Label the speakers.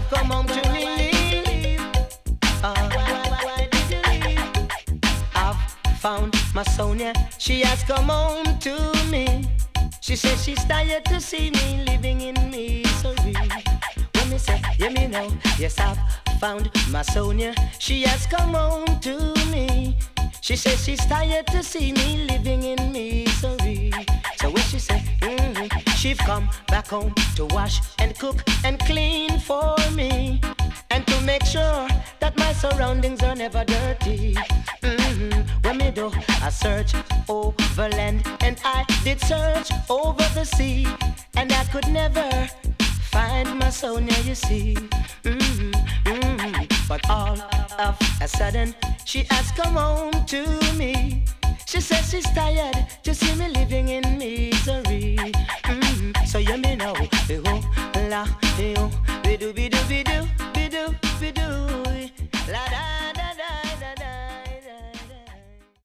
Speaker 1: have come home to relieve. Why did you leave? I've found my Sonia, she has come home to me. She says she's tired to see me living in misery. When me say, yeah me know, yes I've found my Sonia, she has come home to me. She says she's tired to see me living in misery. So when she say, she've come back home to wash and cook and clean for me, and to make sure that my surroundings are never dirty. When me do a search over land, and I did search over the sea, and I could never find my Sonia, you see. But all of a sudden, she has come home to me. She says she's tired to see me living in misery. So you me know, oh, la, oh,